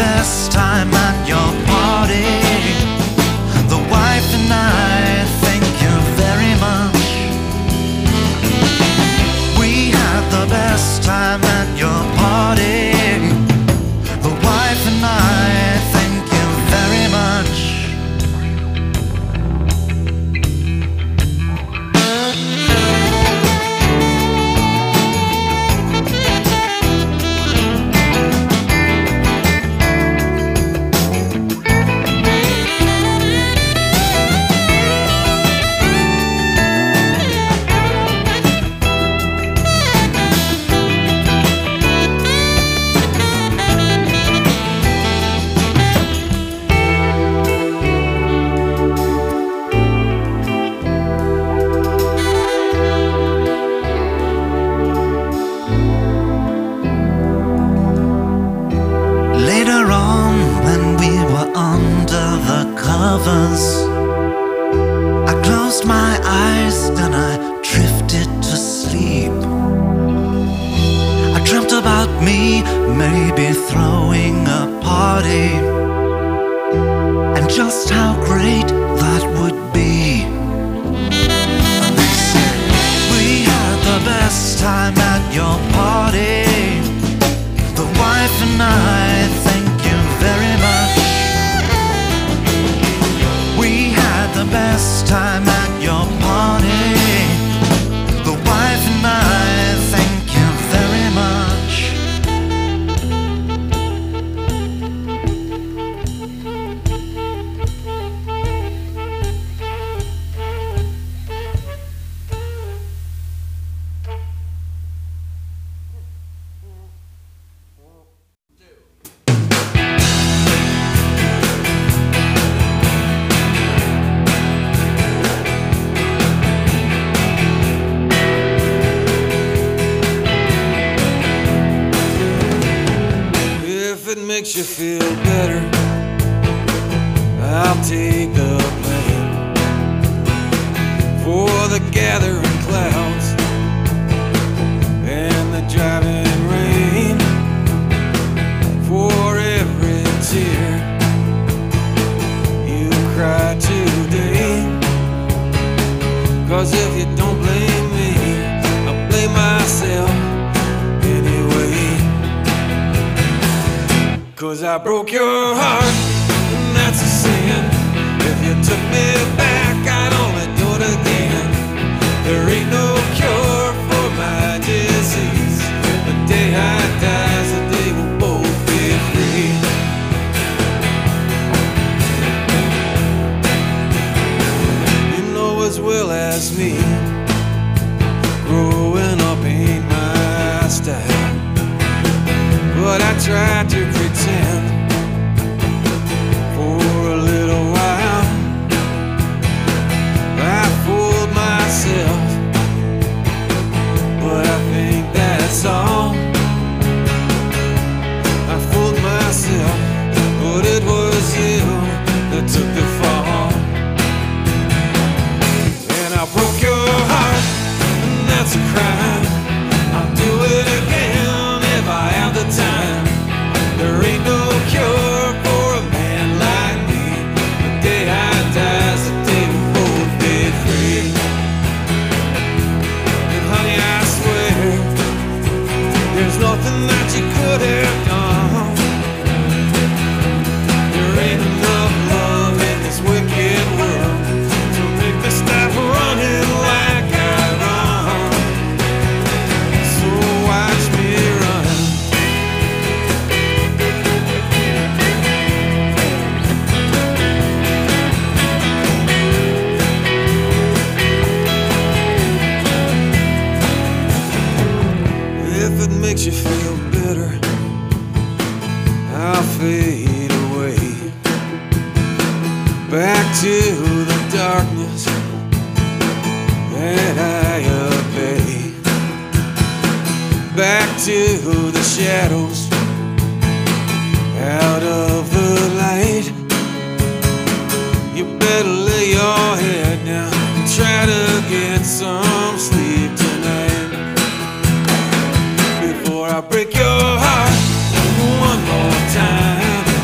best time at your party. The wife and I thank you very much. We had the best time at your party. The wife and I thank you very much. Later on, when we were under the covers, I closed my eyes and I drifted to sleep. I dreamt about me maybe throwing a party, and just how great that would be. And they said, we had the best time at your party. The wife and I thank you very much. We had the best time at your party. The wife and I thank you very much. If it makes you feel better, I'll take the blame for the gathering clouds and the driving rain, for every tear you cry today. 'Cause if you don't blame me, I'll blame myself anyway. 'Cause I broke your heart, and that's a sin. If you took me back, I'd only do it again. There ain't no cure for my disease. The day I die is the day we'll both be free. You know as well as me, growing up ain't my style. But I tried to pretend for a little while. I fooled myself, but I think that's all. I fooled myself, but it was you that took the fall. And I broke your heart, and that's a crime. I'll do it again if I have the time. There ain't no cure for a man like me. The day I die is the day we both be free. And honey, I swear, there's nothing that you could have done. There ain't enough love in this wicked world to make me stop running like I run. So watch me run. If it makes you feel better, I'll fade away back to the darkness that I obey, back to the shadows, out of the light. You better lay your head down and try to get some sleep tonight before I break your heart one more time.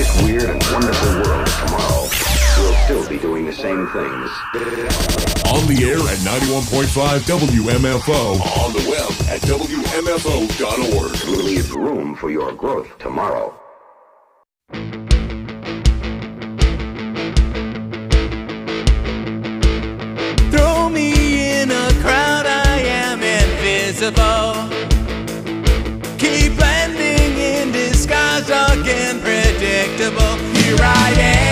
this weird and wonderful world tomorrow, we'll still be doing the same things. On the air at 91.5 WMFO. On the web at WMFO.org. We'll leave room for your growth tomorrow. Throw me in a crowd, I am invisible. Keep blending in disguise, dark and predictable. Here I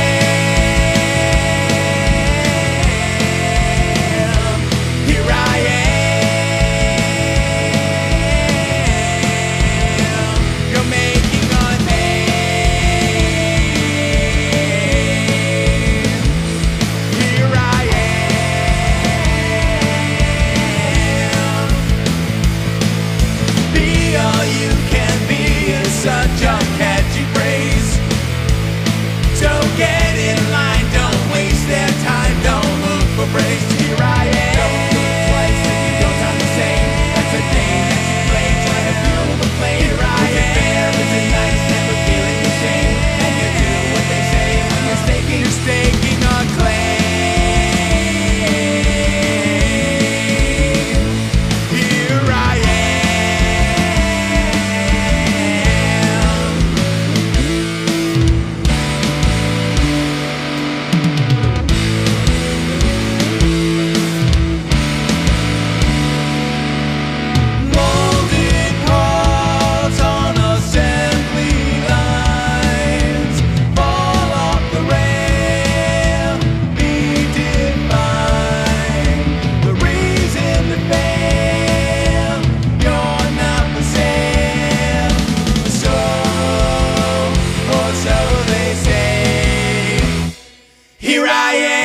am. Here I am. You're making a name. Here I am. Be all you can be is such a catchy phrase. So get in line, don't waste their time, don't look for praise. Here I am. Don't look twice if you don't sound the same. That's a game that you play, try to feel the flame. Here I am. Is it fair? Is it nice? Never feeling the same. And you do what they say when you're staking a claim. Here I Molded parts on assembly lines fall off the rail, be defined. The reason to fail, you're not for sale. So, or so they say. Here I am.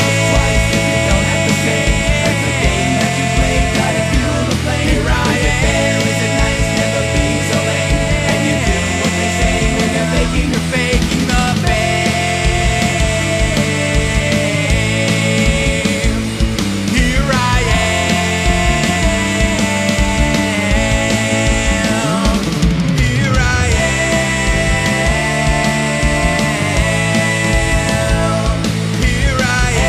Here I am. Is it nice? Never be so lame. And you do what they say when they're faking or faking the fame. Here I am. Here I am. Here I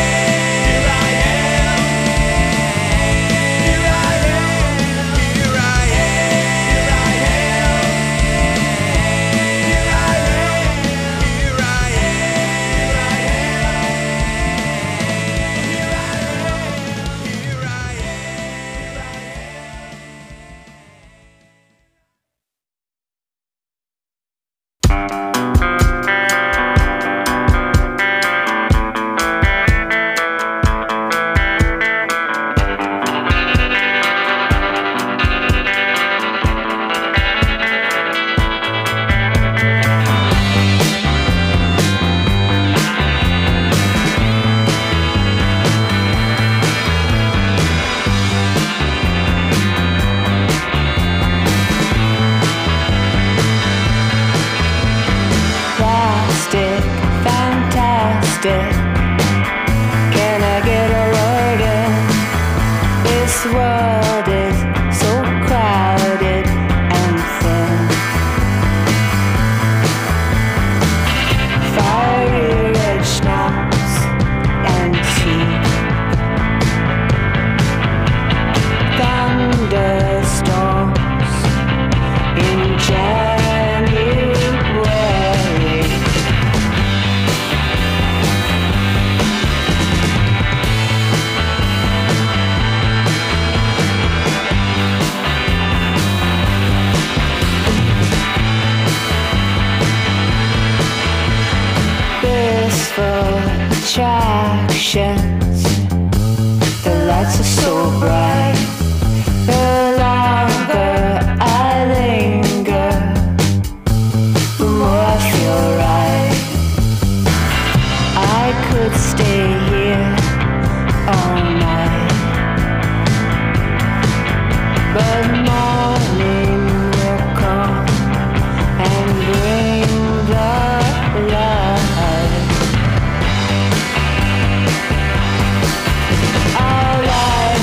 Plastic, fantastic. Can I get a word in? This world is so crowded and thin. Fiery red schnapps and tea. Thunderstorms in January. Blissful attractions. The lights are so bright. The longer I linger, the more I feel right. I could stay here all night, but morning will come and bring the light. Our light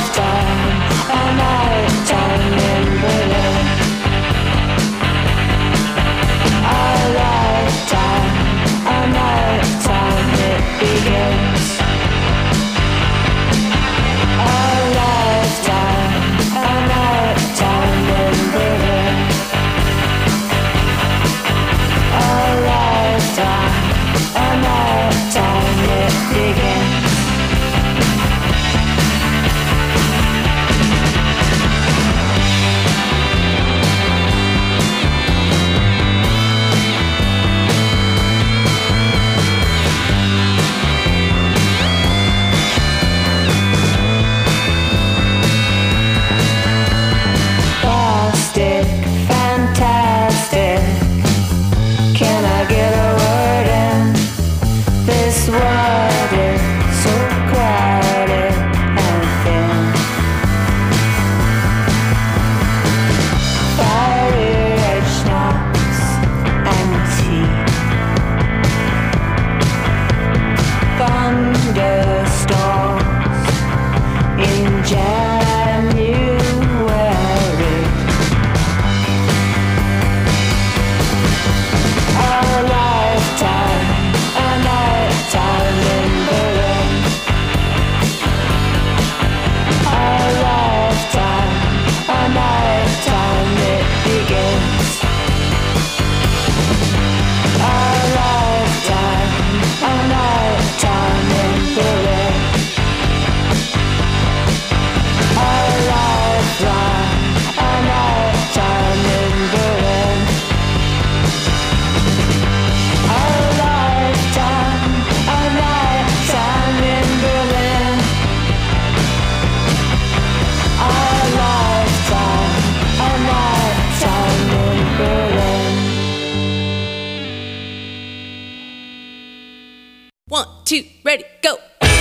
2, ready, go.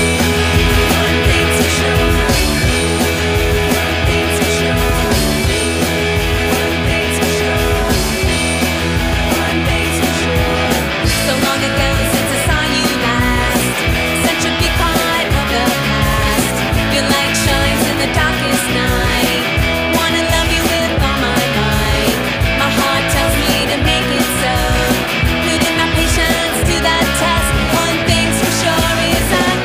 Darkest night, wanna love you with all my might. My heart tells me to make it so. Putting my patience to the test. One thing's for sure is I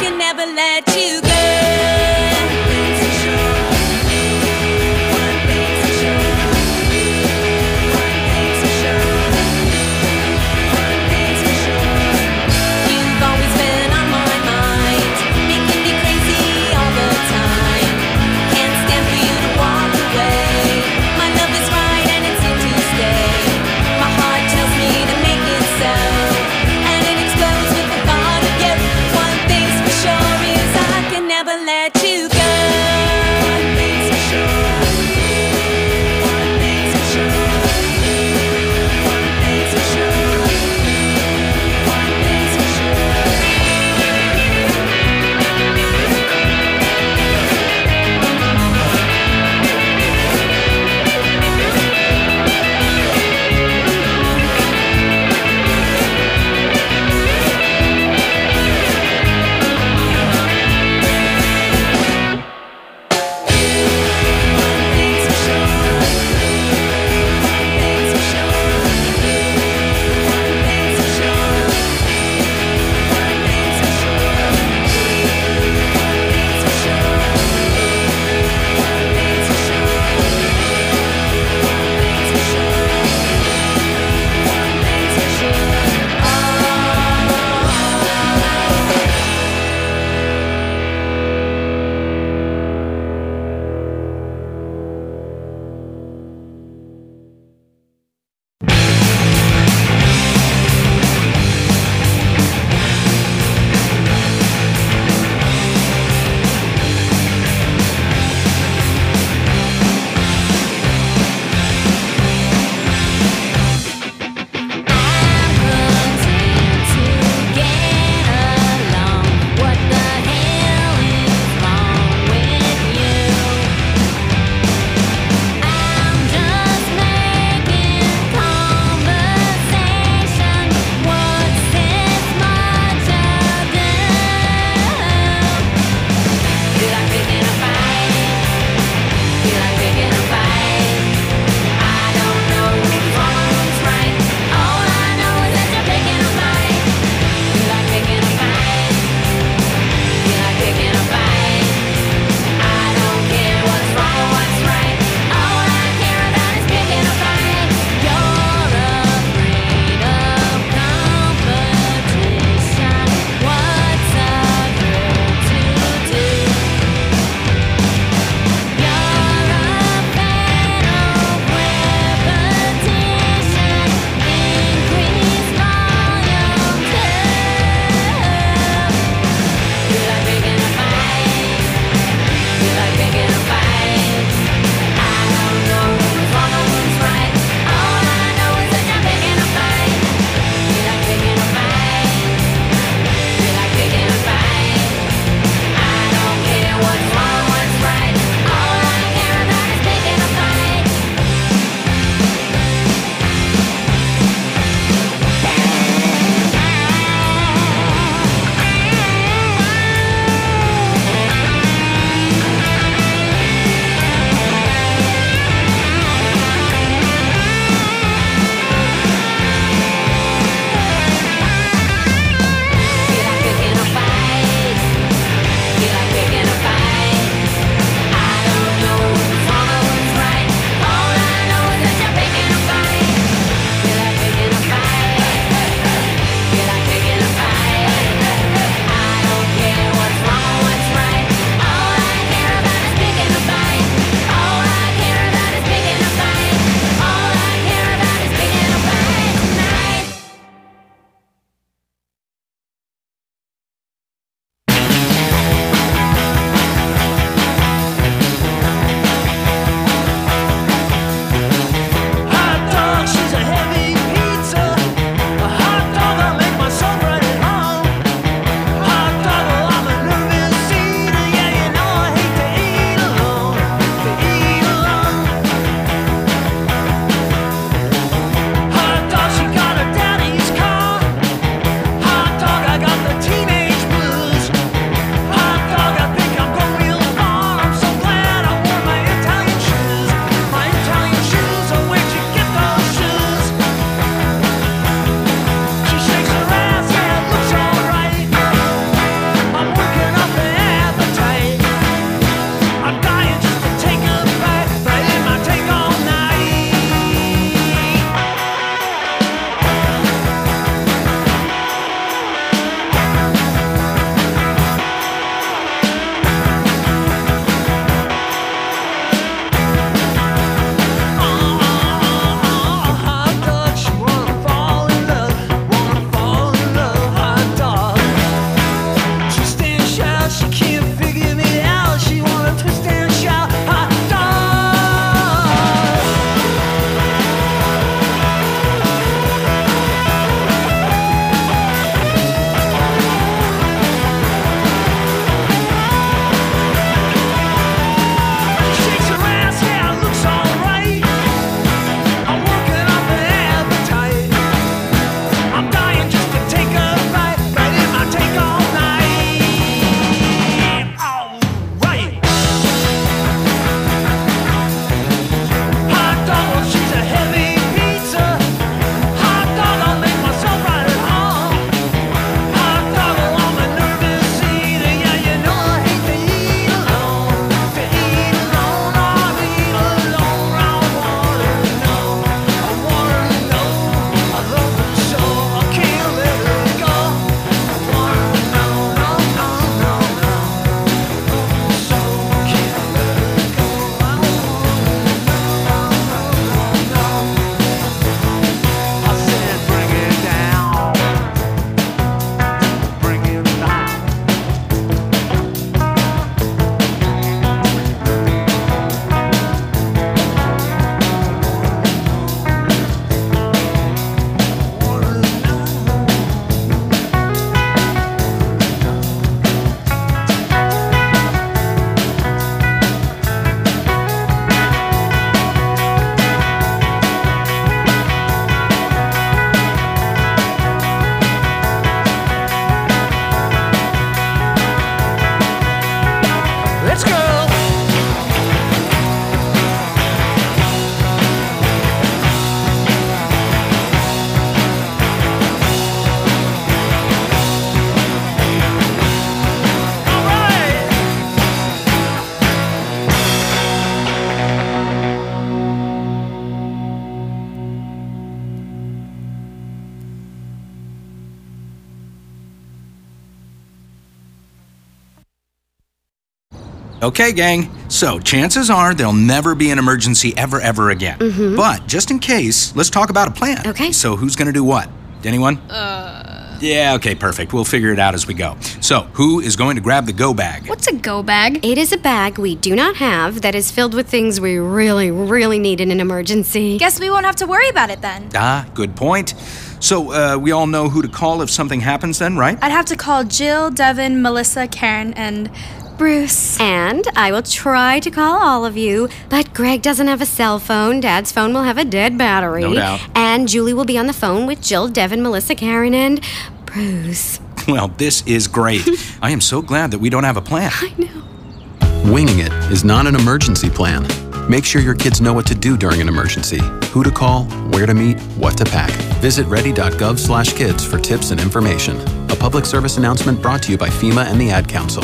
Okay, gang. So, chances are there'll never be an emergency ever again. But, just in case, let's talk about a plan. Okay. So, who's gonna do what? Anyone? Yeah, okay, perfect. We'll figure it out as we go. So, who is going to grab the go bag? What's a go bag? It is a bag we do not have that is filled with things we really need in an emergency. Guess we won't have to worry about it then. Ah, good point. So, we all know who to call if something happens then, right? I'd have to call Jill, Devin, Melissa, Karen, and Bruce. And I will try to call all of you, but Greg doesn't have a cell phone. Dad's phone will have a dead battery. No doubt. And Julie will be on the phone with Jill, Devin, Melissa, Karen, and Bruce. Well, this is great. I am so glad that we don't have a plan. I know. Winging it is not an emergency plan. Make sure your kids know what to do during an emergency, who to call, where to meet, what to pack. Visit ready.gov/kids for tips and information. A public service announcement brought to you by FEMA and the Ad Council.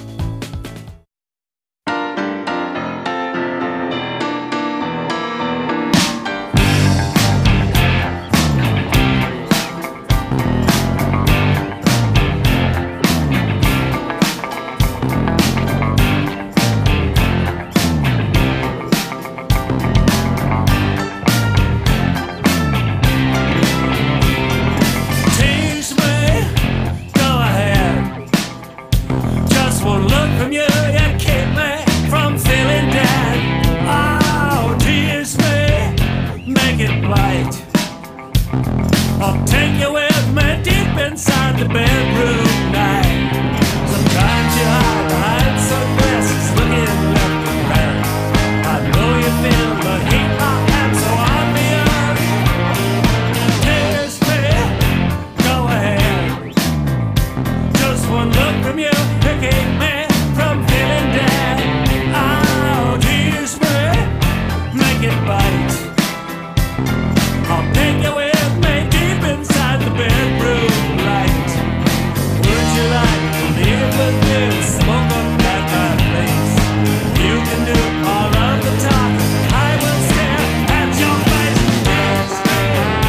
Tease me, go ahead. Just one look from you, you keep me from feeling dead. Oh, tease me, make it light. I'll take you with me deep inside the bedroom night. Sometimes you hide behind sunglasses, looking left and right. I know you feel the heat, I am so obvious. Tease me, go ahead. Just one look from you, you keep me from feeling dead. Oh, tease me, make it bite. I'll take you with me deep inside the bedroom light. Would you like to live with me and smoke up at my face? You can do all of the talk, I will stare at your face. Tease me.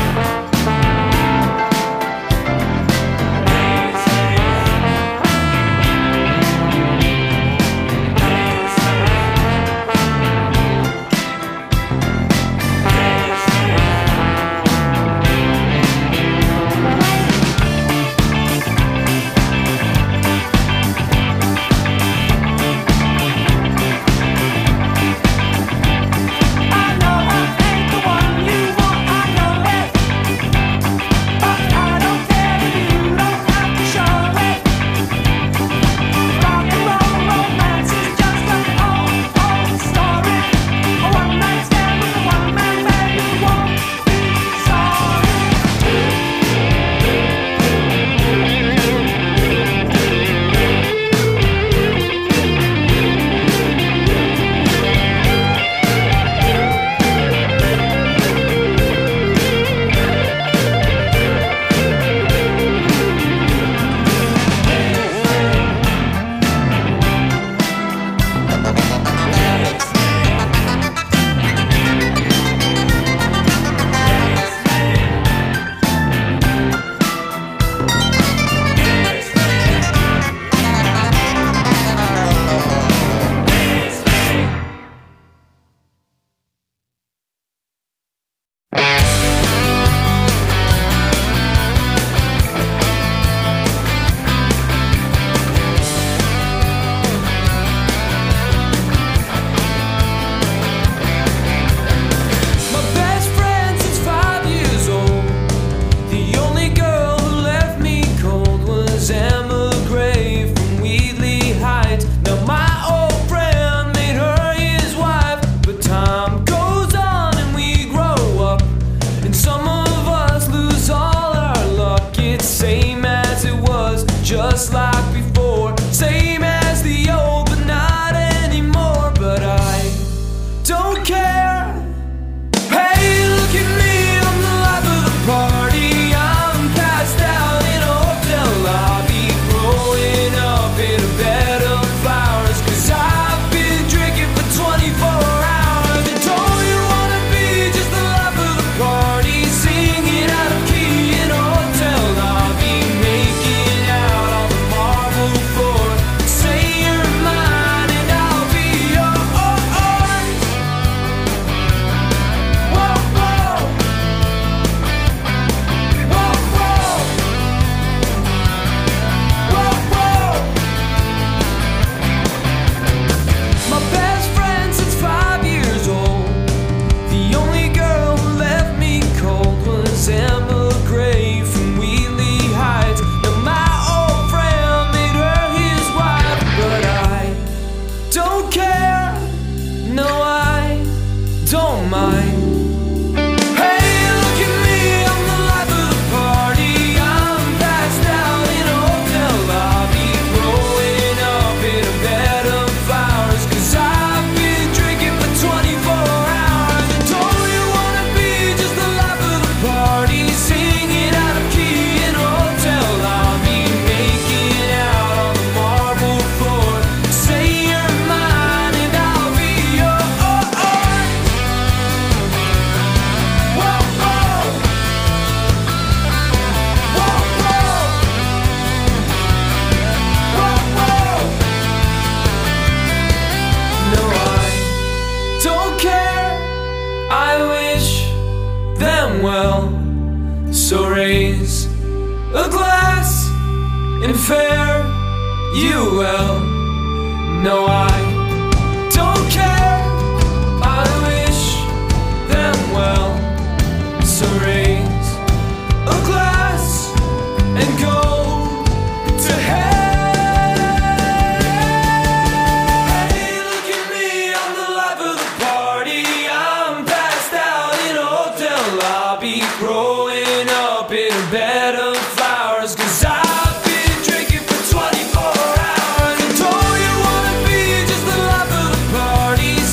I know I ain't the one you want, I know it. But I don't care if you don't have to show it. Rock and roll romance is just an old story. A one-night stand with a one-man band, you won't be My best friend since 5 years old. The only girl who left me cold was Emma Gray from Wheatley Heights. Now my old friend made her his wife, but time goes on and we grow up, and some of us lose all our luck. It's same as it was, just like before. Same as the old, but not anymore. But I don't care. Hey, look at me, I'm the life of the party. I'm passed out in a hotel lobby, growing up in a bed of flowers. 'Cause I've been drinking for 24 hours. And don't you wanna be just the life of the party, singing out of key in a hotel lobby, making out on the marble So raise a glass and fare you well. No, I don't care, I wish them well. So raise a glass and go to hell. Hey, look at me, I'm the life of the party. I'm passed out in a hotel lobby, growing up in a bed of flowers, 'cause I've been drinking for 24 hours. And don't you wanna be just the life of the party?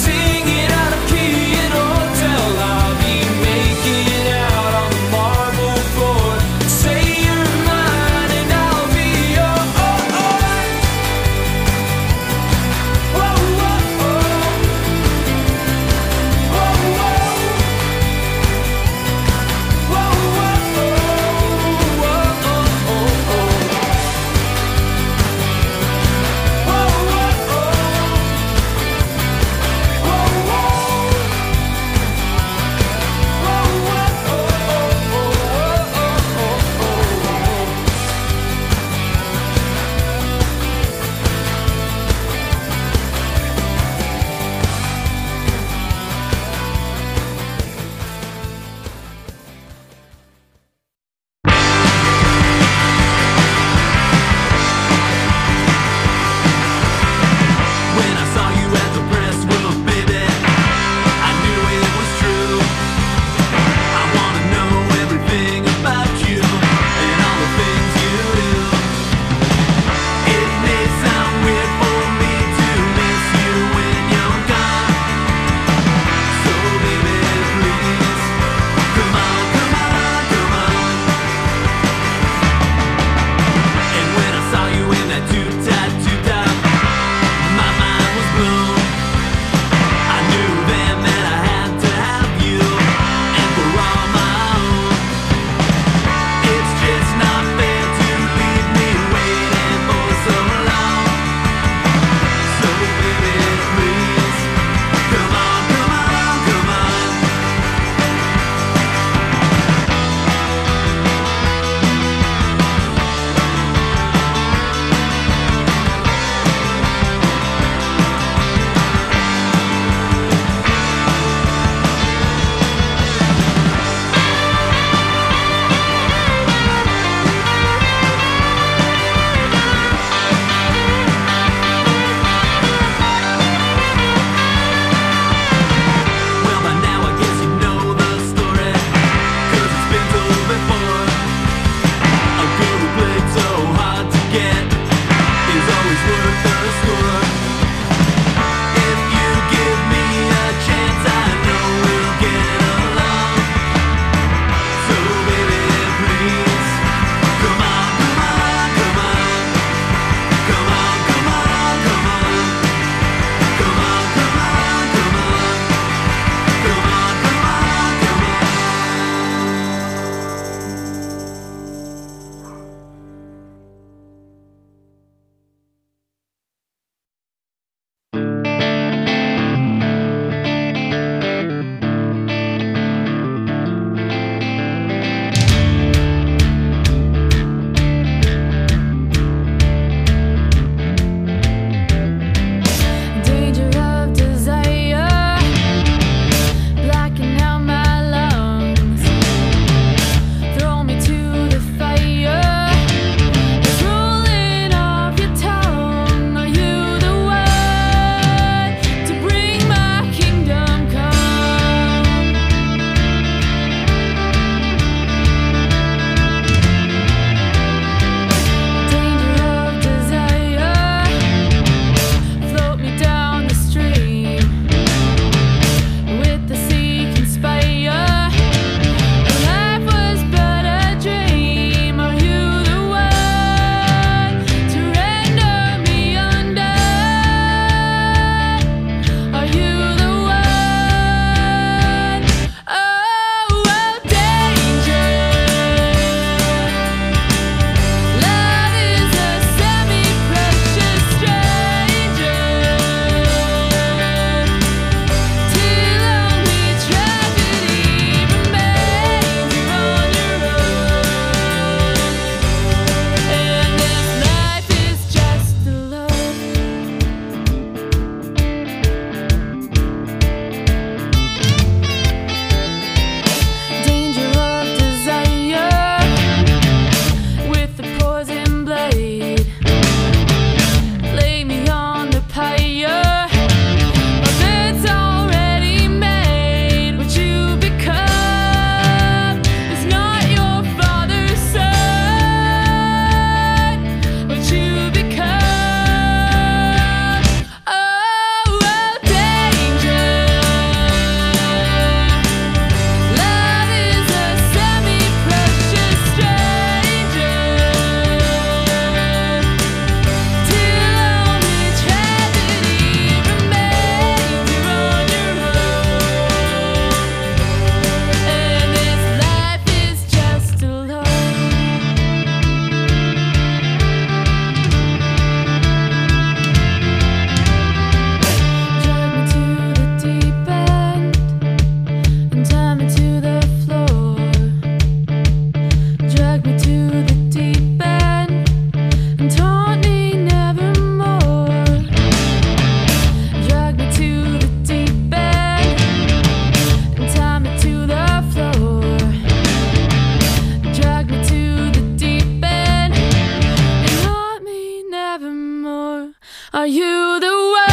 Are you the one?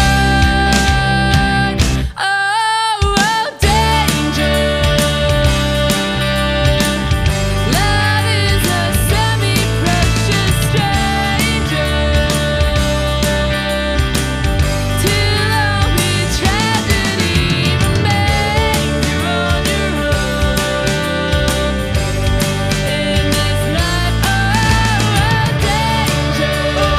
Oh, danger. Love is a semi-precious stranger. Till only tragedy remains. You're on your own in this life. Oh, danger.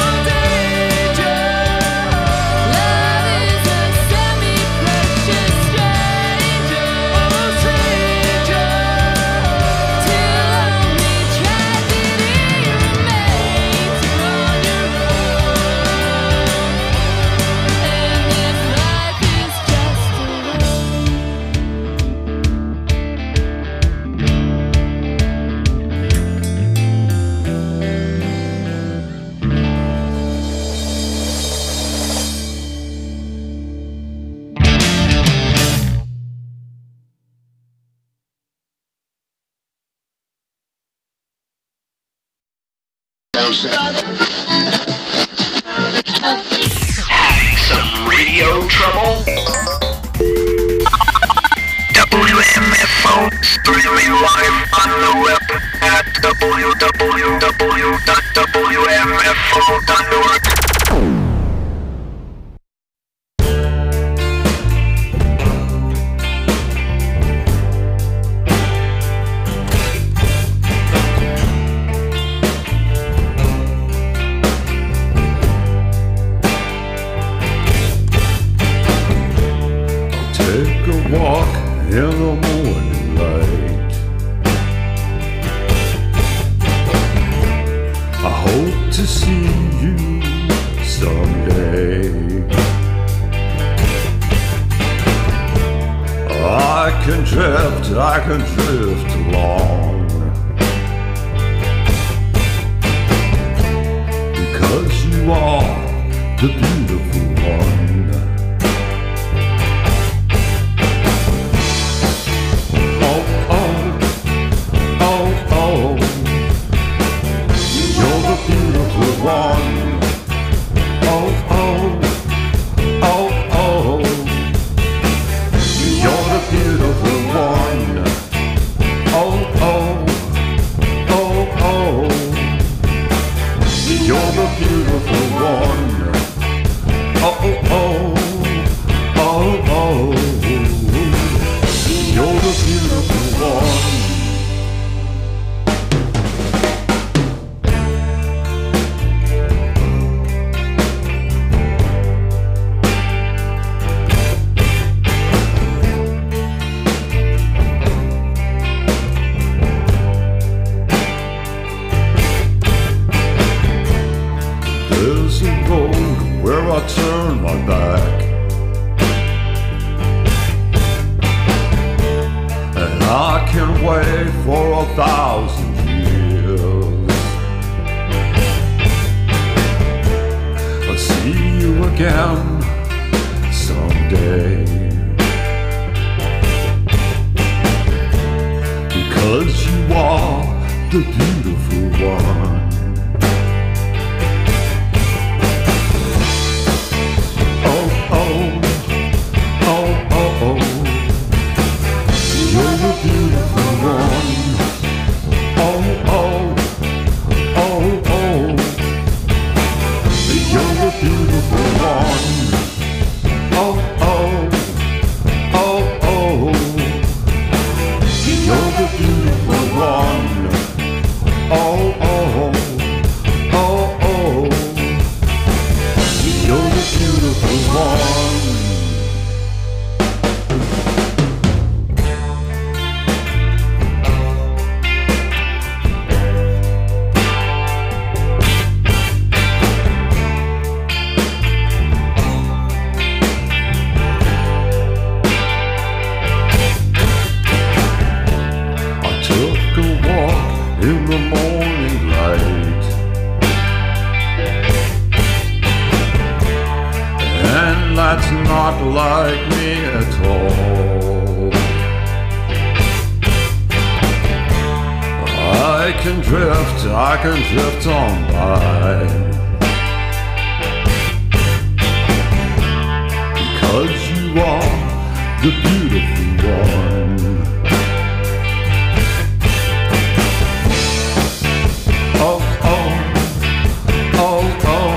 Love is a semi-precious stranger. Till only tragedy remains. You're on your own, and this life is just Having some radio trouble? WMFO streaming live on the web at www.wmfo.org. Take a walk in the morning light. I hope to see you someday. I can drift along, because you are the beautiful one. You're the beautiful one. Oh, oh, oh, oh. You're the beautiful one. Oh, oh, oh, oh. You're the beautiful one. Oh, oh, oh, oh. You're the beautiful one. There's a road where I turn my back, and I can wait for 1,000 years. I'll see you again someday, because you are the beautiful one. You're the beautiful one. Oh, oh, oh, oh. You're the beautiful one. Oh, oh, oh, oh. You're the beautiful one. Oh, oh, oh, oh. You're the beautiful one. Took a walk in the morning light, and that's not like me at all. I can drift on by, the beautiful one. Oh, oh, oh, oh,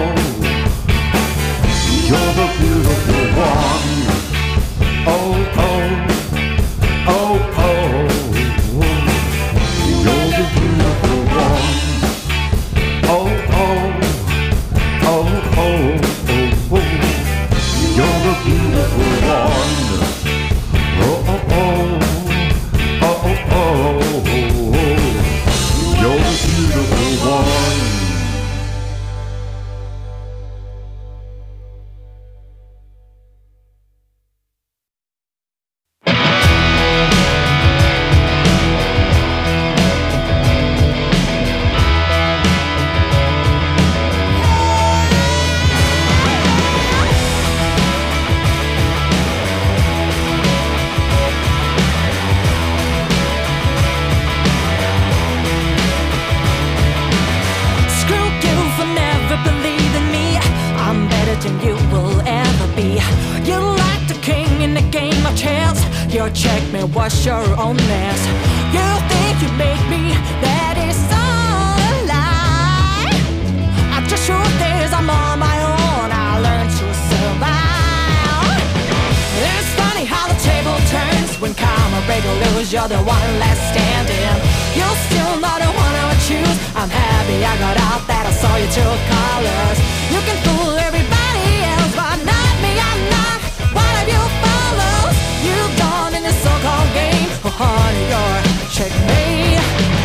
you're the beautiful one. Oh, oh, oh, oh, you're the beautiful one. Oh, oh, oh, oh, oh, oh, you're the beautiful one. Oh, oh, oh, oh, oh, oh, you're the beautiful one. Screw you for never believing me. I'm better than you will ever be. You're like the king in the game of chess. Your checkmate was your own mess. You think you make me, that is all a lie. I just truth is I'm on my own. I learned to survive. It's funny how the table turns when karma break or lose. You're the one left standing. You're still not the one I would choose. I'm happy I got out that I saw your true colors. You can fool everybody else, but not me. I'm not one of you follows. You've gone in this so-called game. Oh, honey, you're checkmate.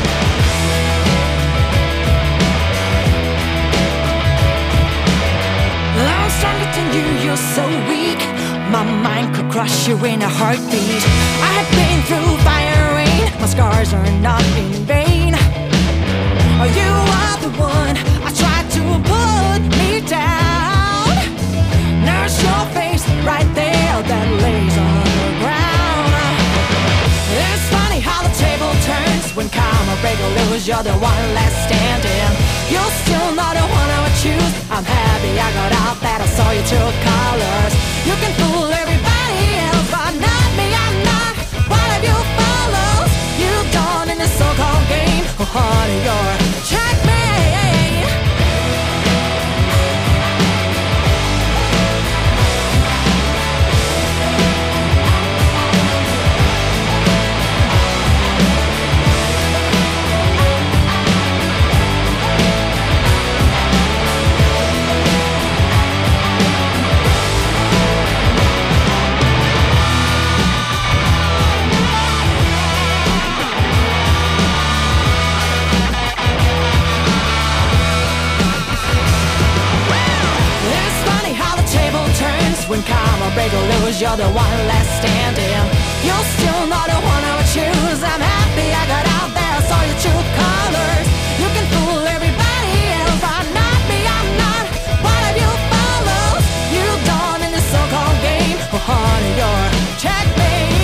I'm stronger than you, you're so weak. My mind could crush you in a heartbeat. I've been through fire and rain. My scars are not in vain. Oh, you are the one I tried to put me down. There's your face right there that lays on the ground. It's funny how the table turns when karma break or lose. You're the one left standing. You're still not the one I would choose. I'm happy I got out that I saw your true colors. You can fool everybody else, but not me. I'm not one of you follows. You've gone in this so-called game. Oh, honey, you're checkmate. When karma break or lose, you're the one left standing. You're still not the one I would choose. I'm happy I got out there, saw your true colors. You can fool everybody else, but not me. I'm not one of you follows. You've gone in this so-called game. Oh, honey, you're checkmate.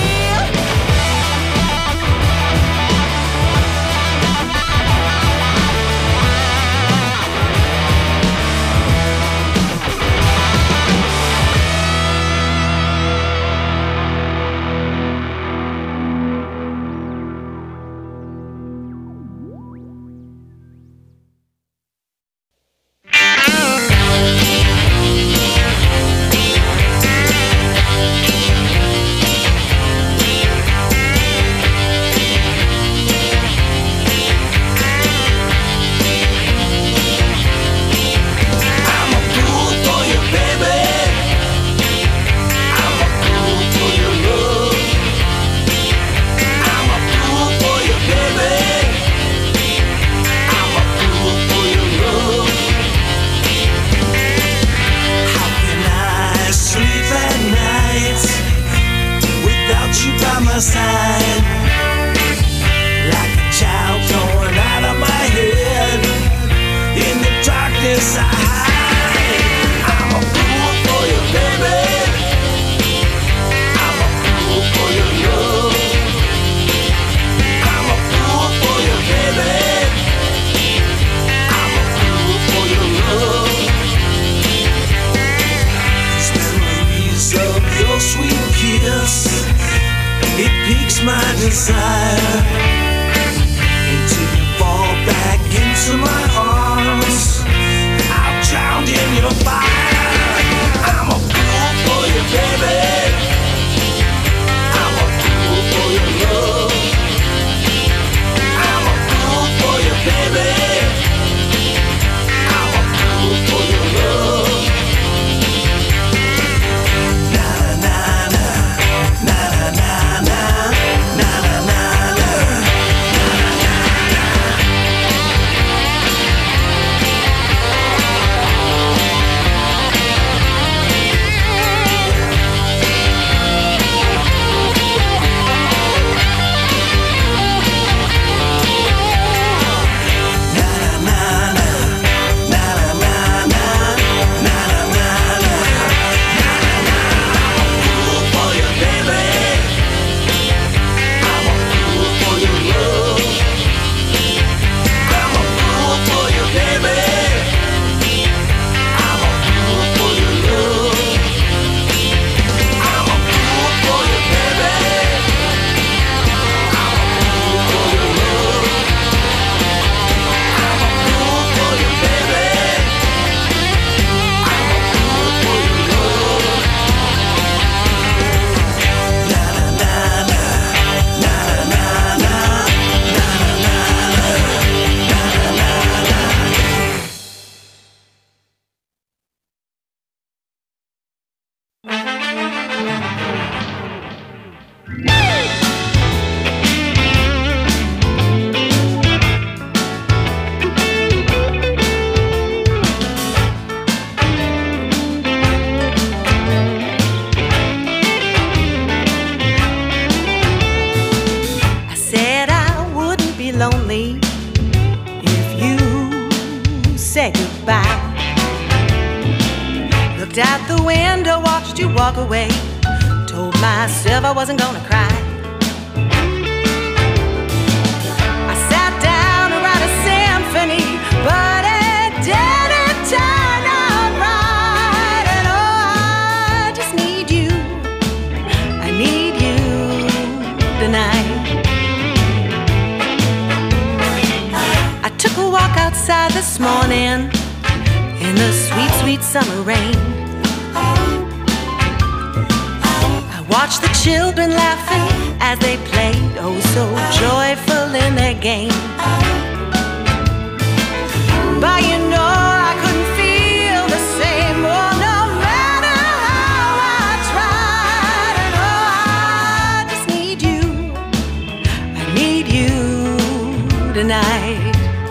say goodbye. Looked out the window, watched you walk away. Told myself I wasn't gonna cry. I sat down to write a symphony, but it didn't turn out right. And oh, I just need you. I need you tonight. I took a walk outside this morning in the sweet, sweet summer rain. I watched the children laughing as they played, oh so joyful in their game. But you know I couldn't feel the same, oh no matter how I tried. And oh, I just need you. I need you tonight.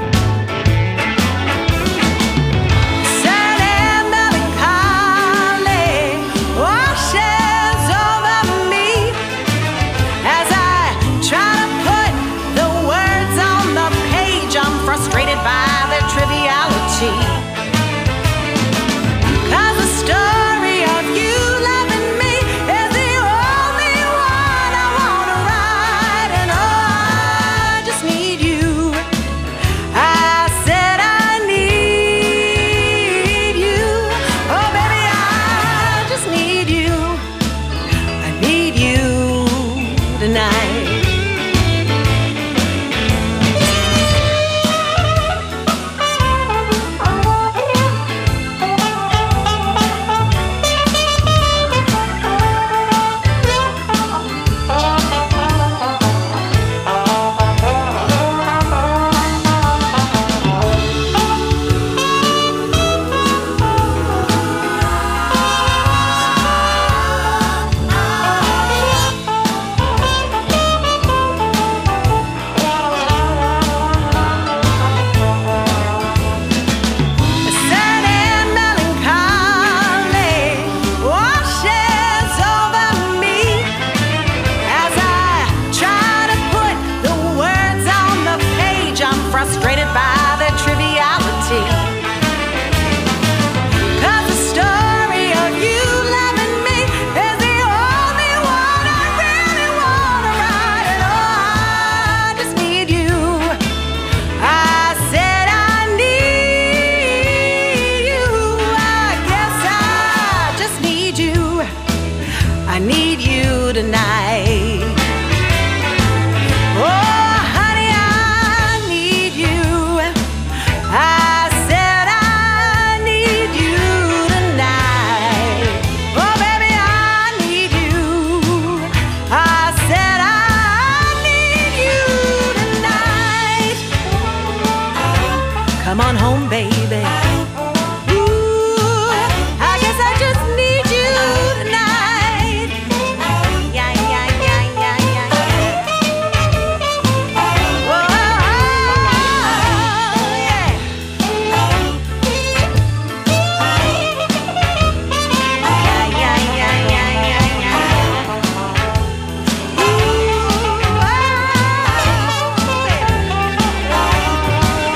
Frustrated by the triviality. 'Cause the story of you loving me is the only one I wanna write. And oh, I just need you. I said I need you. Oh baby, I just need you. I need you tonight. Frustrated by the triviality. 'Cause the story of you loving me is the only one I really wanna write. And oh, I just need you. I said I need you. I guess I just need you. I need you tonight. Oh, I said I need you tonight. Oh baby, I need you. I said I need you tonight. Come on home, baby.